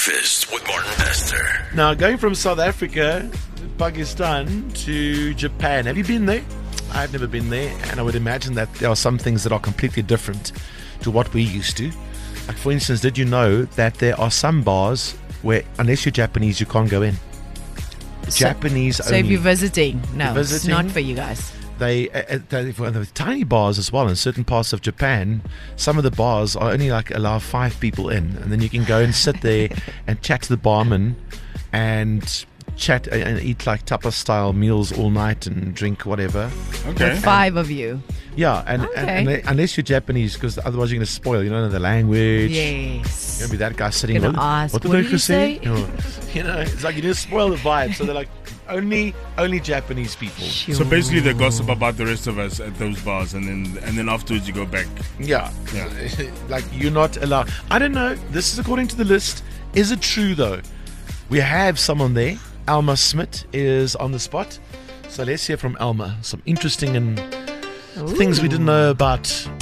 Breakfast with Martin Bester. Now, going from South Africa, Pakistan to Japan. Have you been there? I've never been there, and I would imagine that there are some things that are completely different to what we're used to. Like, for instance, did you know that there are some bars where, unless you're Japanese, you can't go in? Japanese only. So if you're visiting, no, You're it's visiting? not for you guys. They for tiny bars as well in certain parts of Japan. Some of the bars are only like allow 5 people in, and then you can go and sit there and chat to the barman and chat and eat like tapas style meals all night and drink whatever. Okay. 5 of you. Yeah, and unless you're Japanese, because otherwise you're going to spoil. You don't know the language. Yes. You're going to be that guy sitting. Gonna ask, what what did did they you say? say? You know, it's like you just spoil the vibe. So they're like only Japanese people. So basically, they gossip about the rest of us at those bars, and then afterwards you go back. Yeah. Yeah. Like you're not allowed. I don't know. This is according to the list. Is it true though? We have someone there. Alma Smith is on the spot. So let's hear from Alma. Some interesting and things we didn't know about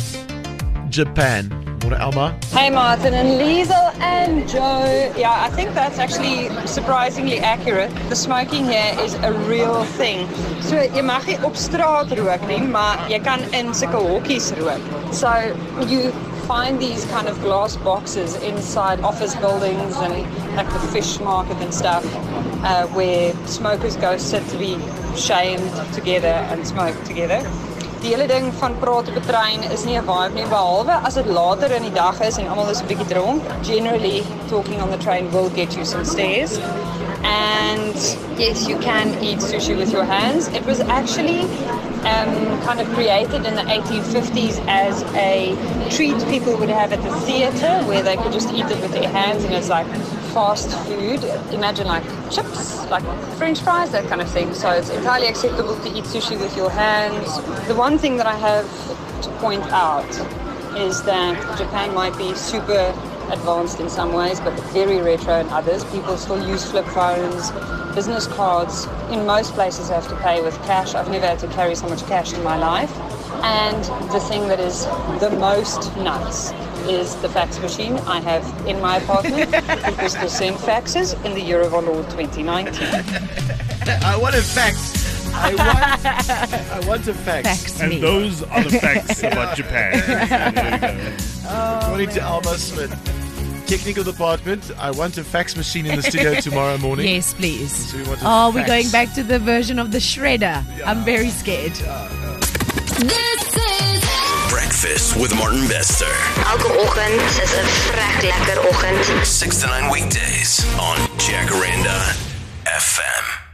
Japan. What, Alma? Hey Martin and Liesel and Joe. Yeah, I think that's actually surprisingly accurate. The smoking here is a real thing. So jy mag nie op straat rook nie, maar jy kan in sulke hokkies rook. So you find these kind of glass boxes inside office buildings and like the fish market and stuff, where smokers go sit to be shamed together and smoke together. Die hele ding van praat op 'n trein is nie 'n vibe nie, behalwe as dit later in die dag is en almal is 'n bietjie dronk. Generally, talking on the train will get you some stares. And yes, you can eat sushi with your hands. It was actually kind of created in the 1850s as a treat people would have at the theatre, where they could just eat it with their hands, and it's like fast food. Imagine like chips, like French fries, that kind of thing. So it's entirely acceptable to eat sushi with your hands. The one thing that I have to point out is that Japan might be super advanced in some ways, but very retro in others. People still use flip phones, business cards. In most places, I have to pay with cash. I've never had to carry so much cash in my life. And the thing that is the most nuts is the fax machine I have in my apartment, because they send faxes in the year of our Lord 2019. I want a fax. I want a fax. Fax And me. those are the facts about Japan. There you go. According to Alma Smith, technical department, I want a fax machine in the studio tomorrow morning. Yes, please. So we want a Oh, we're fax. going back to the version of the shredder. I'm very scared. This is Breakfast with Martin Bester. Elke oggend is 'n vrek lekker oggend. 6 to 9 weekdays on Jacaranda FM.